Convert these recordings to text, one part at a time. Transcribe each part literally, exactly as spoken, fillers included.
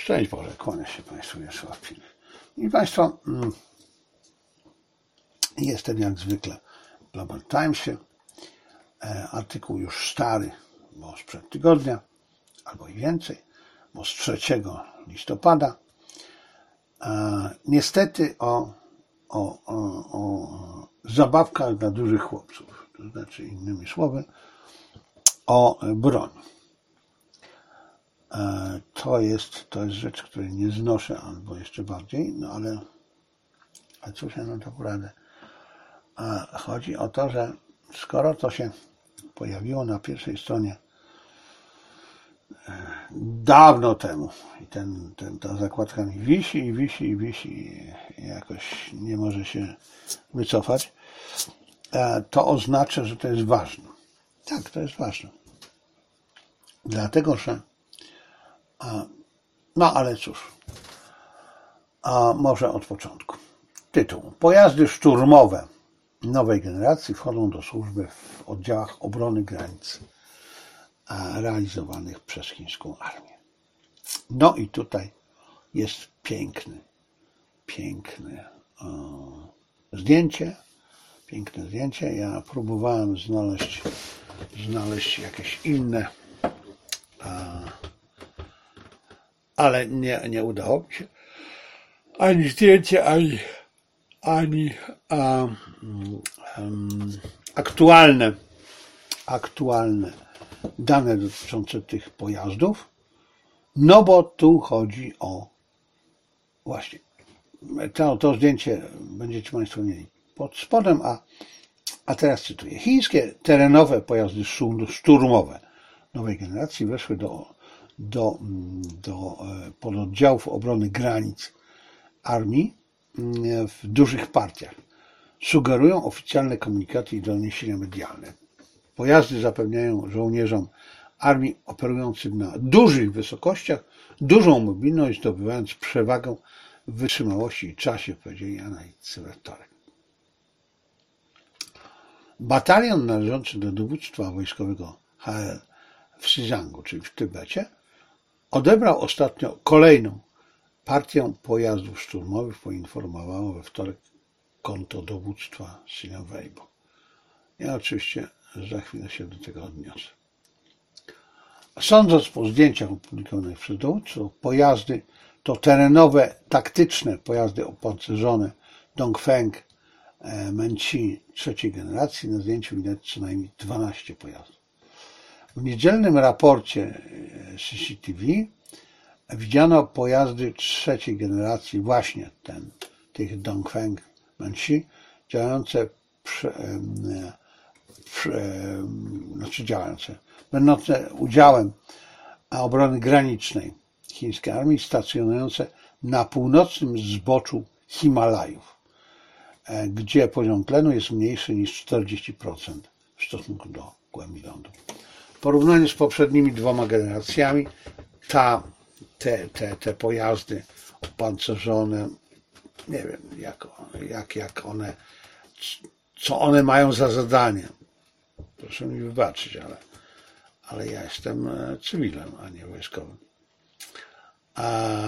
Szczęść Boże, kłania się Państwu Wiesław Pilny. I Państwo, jestem jak zwykle w Global Timesie. Artykuł już stary, bo sprzed tygodnia, albo i więcej, bo z trzeciego listopada. Niestety o, o, o, o zabawkach dla dużych chłopców, to znaczy innymi słowy o broni. To jest, to jest rzecz, której nie znoszę, albo jeszcze bardziej, no ale, ale cóż ja na to poradzę. Chodzi o to, że skoro to się pojawiło na pierwszej stronie dawno temu i ten, ten, ta zakładka mi wisi i wisi i wisi i jakoś nie może się wycofać, to oznacza, że to jest ważne. Tak, to jest ważne. Dlatego, że no ale cóż, a może od początku. Tytuł. Pojazdy szturmowe nowej generacji wchodzą do służby w oddziałach obrony granic realizowanych przez chińską armię. No i tutaj jest piękny, piękne o, zdjęcie. Piękne zdjęcie. Ja próbowałem znaleźć, znaleźć jakieś inne, a, ale nie, nie udało mi się. Ani zdjęcie, ani, ani a, um, aktualne, aktualne dane dotyczące tych pojazdów, no bo tu chodzi o właśnie to, to zdjęcie będziecie Państwo mieli pod spodem, a, a teraz cytuję. Chińskie terenowe pojazdy szturmowe nowej generacji weszły do, do, do pododdziałów obrony granic armii w dużych partiach. Sugerują oficjalne komunikaty i doniesienia medialne. Pojazdy zapewniają żołnierzom armii operującym na dużych wysokościach dużą mobilność, zdobywając przewagę w wytrzymałości i czasie, powiedzieli analitycy we wtorek. Batalion należący do dowództwa wojskowego H L w Xinjiangu, czyli w Tybecie, odebrał ostatnio kolejną partię pojazdów szturmowych, poinformowało we wtorek konto dowództwa Xinjiang Weibo. Ja oczywiście za chwilę się do tego odniosę. Sądząc po zdjęciach opublikowanych przez dowódców, pojazdy to terenowe, taktyczne pojazdy opancerzone Dongfeng Menchi trzeciej generacji. Na zdjęciu widać co najmniej dwanaście pojazdów. W niedzielnym raporcie C C T V widziano pojazdy trzeciej generacji, właśnie ten, tych Dongfeng Menchi, działające, przy, przy, znaczy działające, będące udziałem obrony granicznej chińskiej armii, stacjonujące na północnym zboczu Himalajów, gdzie poziom tlenu jest mniejszy niż czterdzieści procent w stosunku do głębi lądu. W porównaniu z poprzednimi dwoma generacjami, ta, te, te, te pojazdy opancerzone, nie wiem, jak, jak, jak one, co one mają za zadanie. Proszę mi wybaczyć, ale, ale ja jestem cywilem, a nie wojskowym. A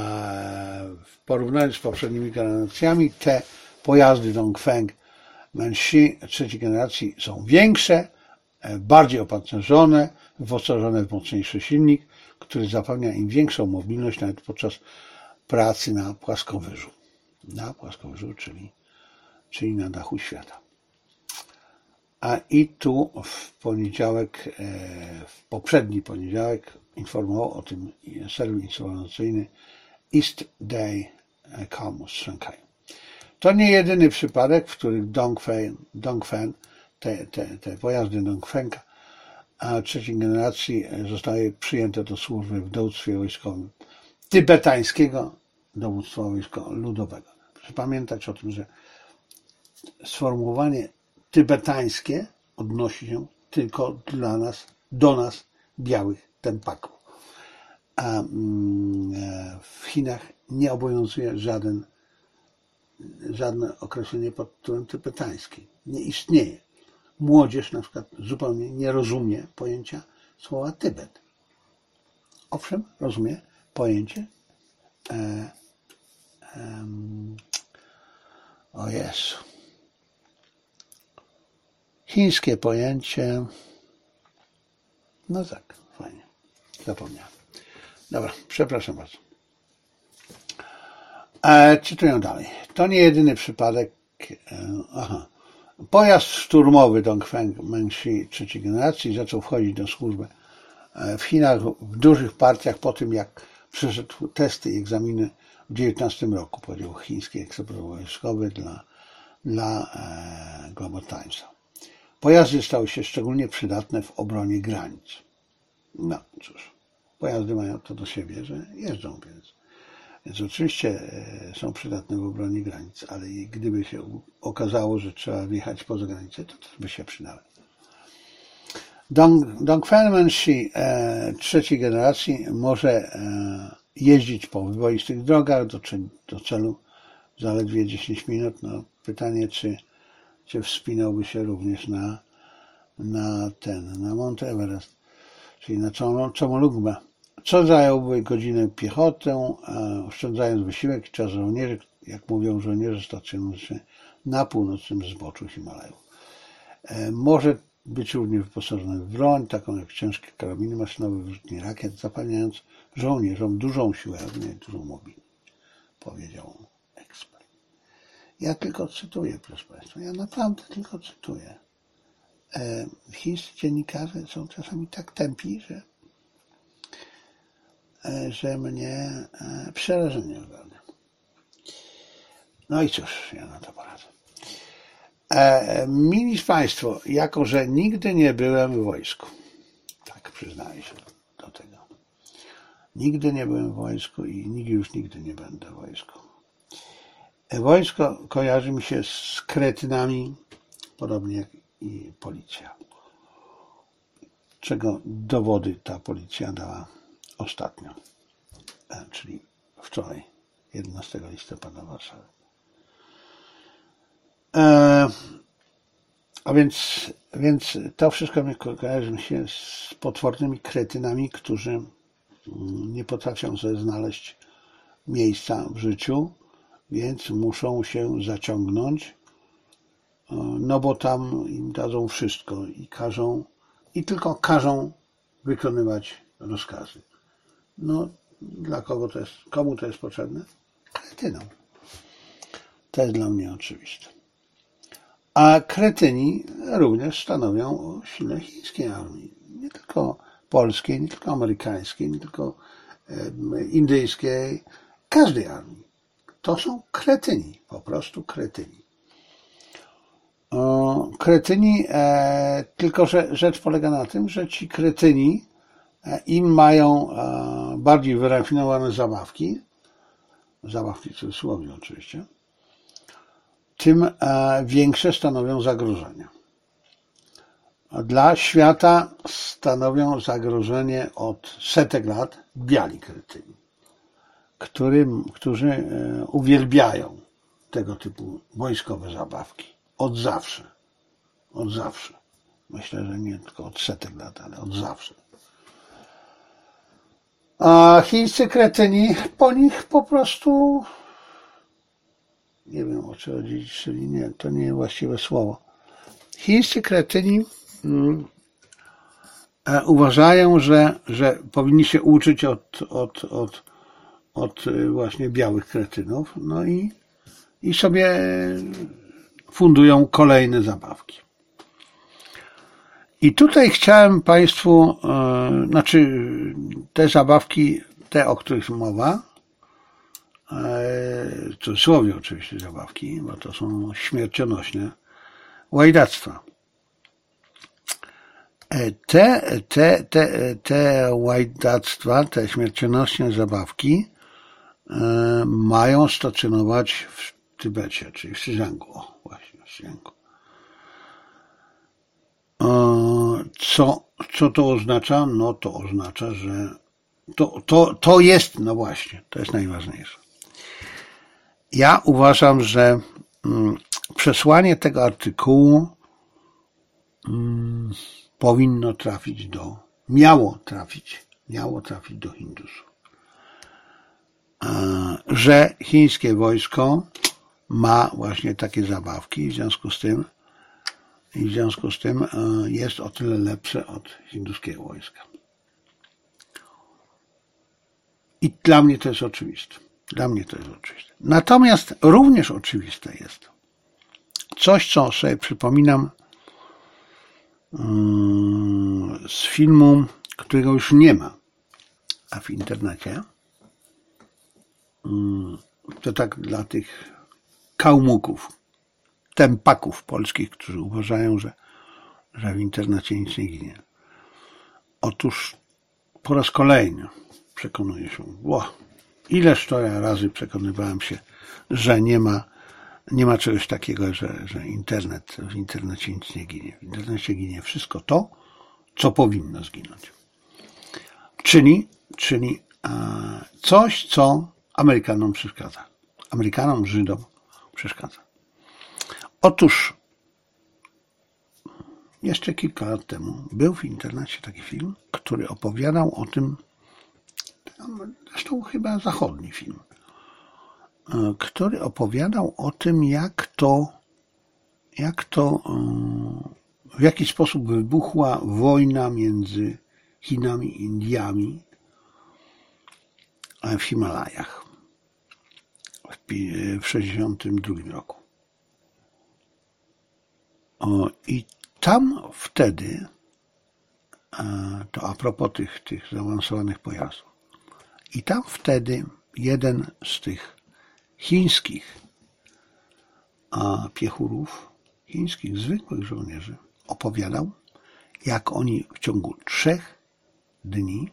w porównaniu z poprzednimi generacjami te pojazdy Dongfeng Menchi trzeciej generacji są większe, bardziej opancerzone, wyposażone w mocniejszy silnik, który zapewnia im większą mobilność nawet podczas pracy na płaskowyżu. Na płaskowyżu, czyli, czyli na dachu świata. A i tu w poniedziałek, w poprzedni poniedziałek informował o tym serwis informacyjny East Day Com z Szanghaju. To nie jedyny przypadek, w którym Dongfeng, Dongfeng te, te, te pojazdy Dongfenga trzeciej generacji zostały przyjęte do służby w dowództwie wojskowym tybetańskiego dowództwa wojska ludowego. Proszę pamiętać o tym, że sformułowanie tybetańskie odnosi się tylko dla nas, do nas, białych tempaków. A w Chinach nie obowiązuje żaden, żadne określenie pod tytułem tybetański. Nie istnieje. Młodzież na przykład zupełnie nie rozumie pojęcia słowa Tybet. Owszem, rozumie pojęcie e, e, o Jezu, chińskie pojęcie, no tak, fajnie, zapomniałem. Dobra, przepraszam bardzo. E, czytuję dalej. To nie jedyny przypadek. E, aha. Pojazd szturmowy Dongfeng Mengshi trzeciej generacji zaczął wchodzić do służby w Chinach w dużych partiach po tym, jak przeszedł testy i egzaminy w dziewiętnastym roku, powiedział chiński ekspert wojskowy dla, dla e, Global Timesa. Pojazdy stały się szczególnie przydatne w obronie granic. No cóż, pojazdy mają to do siebie, że jeżdżą, więc, więc oczywiście są przydatne w obronie granic, ale gdyby się okazało, że trzeba wjechać poza granicę, to też by się przydały. Dong, Dongfeng Mengshi e, trzeciej generacji może e, jeździć po wyboistych drogach do, do celu zaledwie dziesięć minut. No, pytanie, czy, czy wspinałby się również na, na ten, na Mount Everest, czyli na Chomolungma. Co zająłby godzinę piechotę, e, oszczędzając wysiłek i czas żołnierzy, jak mówią żołnierze stacjonujący się na północnym zboczu Himalajów. E, może być również wyposażony w broń, taką jak ciężkie karabiny maszynowe, wyrzutnie rakiet, zapewniając żołnierzom dużą siłę ognia i dużą mobilność, powiedział ekspert. Ja tylko cytuję, proszę Państwa, ja naprawdę tylko cytuję. E, chińscy dziennikarze są czasami tak tępi, że, e, że mnie e, przerażenie ogarnia. No i cóż, ja na to poradzę. E, mili Państwo, jako że nigdy nie byłem w wojsku, tak przyznaję się do tego, nigdy nie byłem w wojsku i nigdy już nigdy nie będę w wojsku. E, wojsko kojarzy mi się z kretynami, podobnie jak i policja, czego dowody ta policja dała ostatnio, e, czyli wczoraj, jedenastego listopada w Warszawie. E, a więc, więc to wszystko mi kojarzy się z potwornymi kretynami, którzy nie potrafią sobie znaleźć miejsca w życiu, więc muszą się zaciągnąć, no bo tam im dadzą wszystko i każą, i tylko każą wykonywać rozkazy. No, dla kogo to jest, komu to jest potrzebne? Kretynom. To jest dla mnie oczywiste. A kretyni również stanowią o sile chińskiej armii. Nie tylko polskiej, nie tylko amerykańskiej, nie tylko indyjskiej, każdej armii. To są kretyni, po prostu kretyni. O, kretyni, e, tylko że rzecz polega na tym, że ci kretyni e, im mają e, bardziej wyrafinowane zabawki, zabawki w cudzysłowie oczywiście, tym większe stanowią zagrożenie. Dla świata stanowią zagrożenie od setek lat biali kretyni, którym, którzy uwielbiają tego typu wojskowe zabawki. Od zawsze. Od zawsze. Myślę, że nie tylko od setek lat, ale od zawsze. A chińscy kretyni po nich po prostu... Nie wiem, o co chodzi, czyli nie, to nie jest właściwe słowo. Chińscy kretyni mm, e, uważają, że, że powinni się uczyć od, od, od, od właśnie białych kretynów, no i, i sobie fundują kolejne zabawki. I tutaj chciałem Państwu, e, znaczy te zabawki, te, o których mowa, w cudzysłowie oczywiście zabawki, bo to są śmiercionośne łajdactwa. Te, te, te, te łajdactwa, te śmiercionośne zabawki e, mają stacjonować w Tybecie, czyli w Xinjiangu. O, właśnie, w Xinjiangu. E, co, co to oznacza? No to oznacza, że to, to, to jest, no właśnie, to jest najważniejsze. Ja uważam, że mm, przesłanie tego artykułu mm, powinno trafić do, miało trafić, miało trafić do Hindusów. że chińskie wojsko ma właśnie takie zabawki i w związku z tym i w związku z tym jest o tyle lepsze od hinduskiego wojska. I dla mnie to jest oczywiste. Dla mnie to jest oczywiste. Natomiast również oczywiste jest coś, co sobie przypominam z filmu, którego już nie ma, a w internecie. To tak dla tych kałmuków, tempaków polskich, którzy uważają, że, że w internecie nic nie ginie. Otóż po raz kolejny przekonuję się, wow, ileż to ja razy przekonywałem się, że nie ma, nie ma czegoś takiego, że, że internet, w internecie nic nie ginie. W internecie ginie wszystko to, co powinno zginąć. Czyli, czyli e, coś, co Amerykanom przeszkadza. Amerykanom, Żydom przeszkadza. Otóż jeszcze kilka lat temu był w internecie taki film, który opowiadał o tym, zresztą chyba zachodni film, który opowiadał o tym, jak to, jak to, w jaki sposób wybuchła wojna między Chinami i Indiami w Himalajach w sześćdziesiątym drugim roku. O, i tam wtedy, to a propos tych, tych zaawansowanych pojazdów, i tam wtedy jeden z tych chińskich a, piechurów, chińskich zwykłych żołnierzy opowiadał, jak oni w ciągu trzech dni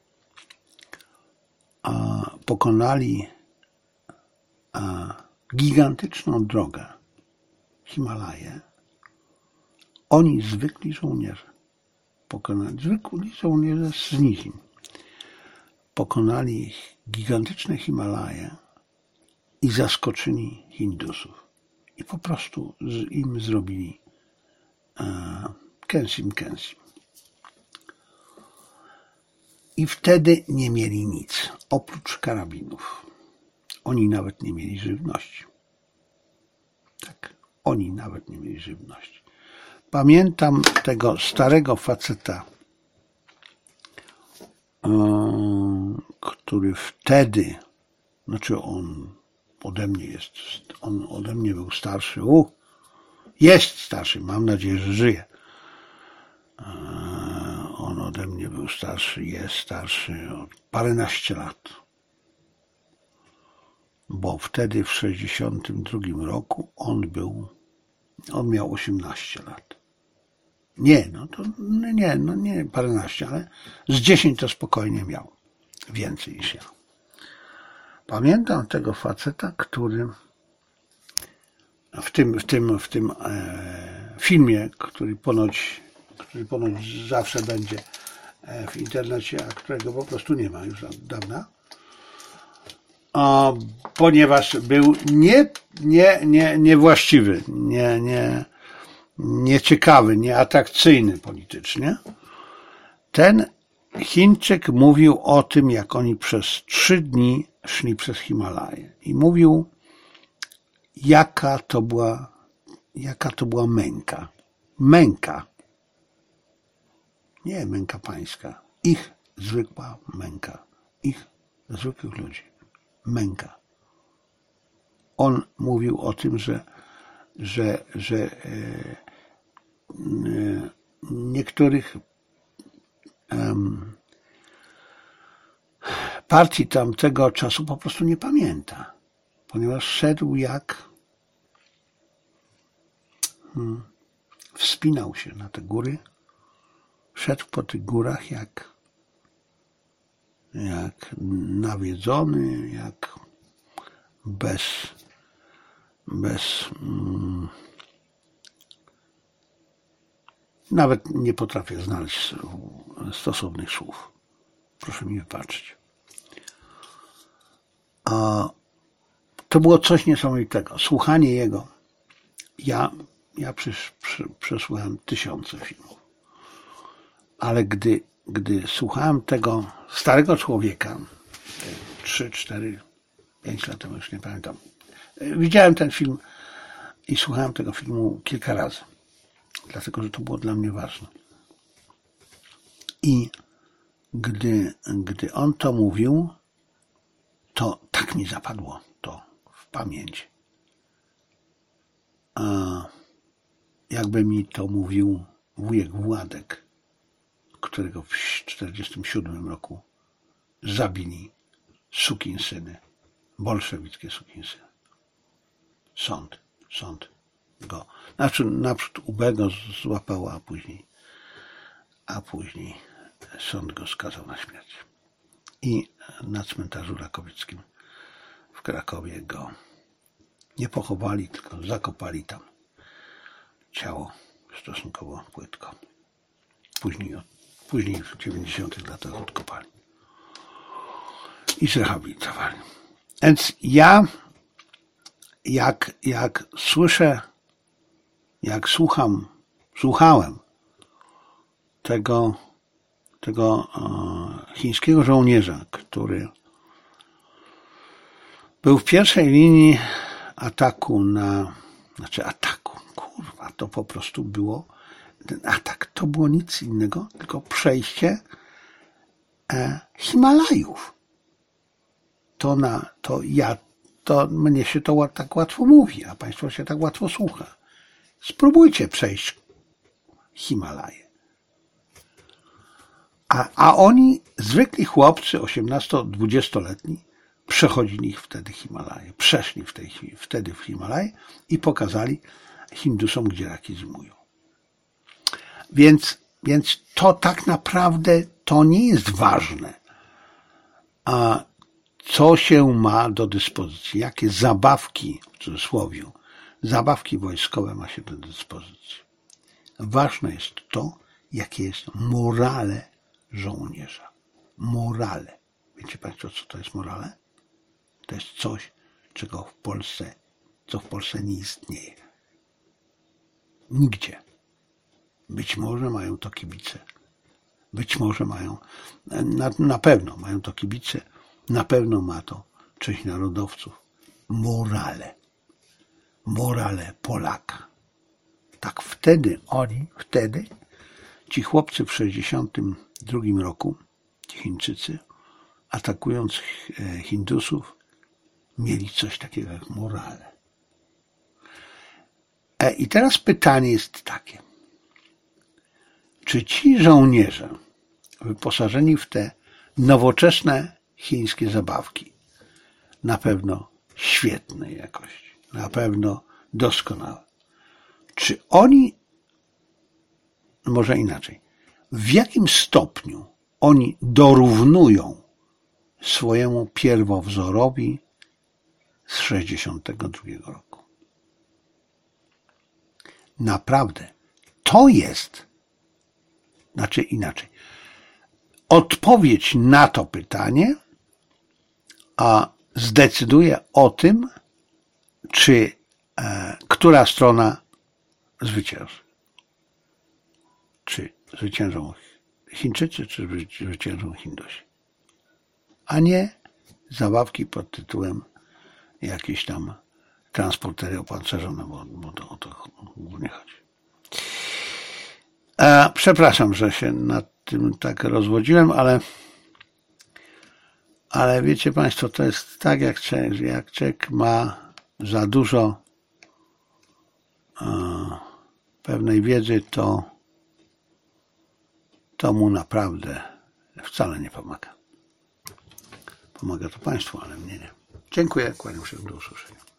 a, pokonali a, gigantyczną drogę Himalaje. Oni, zwykli żołnierze, pokonali, zwykli żołnierze z nizin, pokonali gigantyczne Himalaje i zaskoczyli Hindusów. I po prostu im zrobili e, kęsim kęsim. I wtedy nie mieli nic, oprócz karabinów. Oni nawet nie mieli żywności. Tak, oni nawet nie mieli żywności. Pamiętam tego starego faceta, który wtedy, znaczy on ode mnie jest, on ode mnie był starszy, u, jest starszy, mam nadzieję, że żyje. On ode mnie był starszy, jest starszy o paręnaście lat. Bo wtedy w sześćdziesiątym drugim roku on był, on miał osiemnaście lat. Nie, no to nie, no nie paręnaście, ale z dziesięć to spokojnie miał. Więcej niż ja. Pamiętam tego faceta, który w tym, w tym, w tym e, filmie, który ponoć, który ponoć zawsze będzie w internecie, a którego po prostu nie ma już od dawna, a, ponieważ był nie, nie, nie, niewłaściwy, nie, nie, nieciekawy, nieatrakcyjny politycznie. Ten Chińczyk mówił o tym, jak oni przez trzy dni szli przez Himalaje i mówił, jaka to była, jaka to była męka. Męka. Nie męka pańska. Ich zwykła męka. Ich zwykłych ludzi. Męka. On mówił o tym, że, że, że e, e, niektórych e, partii tamtego czasu po prostu nie pamięta, ponieważ szedł jak hmm, wspinał się na te góry, szedł po tych górach jak jak nawiedzony, jak bez bez mm, nawet nie potrafię znaleźć stosownych słów. Proszę mi wybaczyć. A to było coś niesamowitego. Słuchanie jego. Ja, ja przecież przesłuchałem tysiące filmów. Ale gdy, gdy słuchałem tego starego człowieka, trzy, cztery, pięć lat temu, już nie pamiętam. Widziałem ten film i słuchałem tego filmu kilka razy, dlatego że to było dla mnie ważne. I gdy, gdy on to mówił, to tak mi zapadło to w pamięć. A jakby mi to mówił wujek Władek, którego w czterdziestym siódmym roku zabili sukinsyny, bolszewickie sukinsyny. Sąd, sąd go, znaczy naprzód U B go złapała, a później, a później sąd go skazał na śmierć. I na cmentarzu Rakowickim w Krakowie go nie pochowali, tylko zakopali tam ciało stosunkowo płytko. Później, później w dziewięćdziesiątych latach odkopali i zrehabilitowali. Więc ja, jak, jak słyszę, jak słucham, słuchałem tego, tego e, chińskiego żołnierza, który był w pierwszej linii ataku na, znaczy ataku, kurwa, to po prostu było, ten atak to było nic innego, tylko przejście e, Himalajów. To na, to ja, to mnie się to tak łatwo mówi, a państwo się tak łatwo słucha. Spróbujcie przejść Himalaje. A, a oni, zwykli chłopcy, osiemnasto-dwudziestoletni, przechodzili wtedy Himalaje, przeszli w tej, wtedy w Himalaje i pokazali Hindusom, gdzie raki zimują. Więc, więc to tak naprawdę to nie jest ważne, a co się ma do dyspozycji, jakie zabawki, w cudzysłowie, zabawki wojskowe ma się do dyspozycji. Ważne jest to, jakie jest morale żołnierza. Morale. Wiecie państwo, co to jest morale? To jest coś, czego w Polsce, co w Polsce nie istnieje. Nigdzie. Być może mają to kibice. Być może mają, na, na pewno mają to kibice, na pewno ma to część narodowców. Morale. Morale Polaka. Tak wtedy oni, wtedy, ci chłopcy w sześćdziesiątym drugim roku, ci Chińczycy, atakując Hindusów, mieli coś takiego jak morale. E, I teraz pytanie jest takie. Czy ci żołnierze wyposażeni w te nowoczesne chińskie zabawki, na pewno świetnej jakości, na pewno doskonałe, czy oni, może inaczej, w jakim stopniu oni dorównują swojemu pierwowzorowi z sześćdziesiątego drugiego roku? Naprawdę, to jest, znaczy inaczej, odpowiedź na to pytanie a zdecyduje o tym, czy e, która strona zwycięży. Czy zwyciężą Chińczycy, czy zwyciężą Hindusi. A nie zabawki pod tytułem jakieś tam transportery opancerzone, bo, bo to o to głównie chodzi. E, przepraszam, że się nad tym tak rozwodziłem, ale ale wiecie państwo, to jest tak jak człowiek, że jak człowiek ma za dużo e, pewnej wiedzy, to to mu naprawdę wcale nie pomaga. Pomaga to państwu, ale mnie nie. Dziękuję, kłaniam się, do usłyszenia.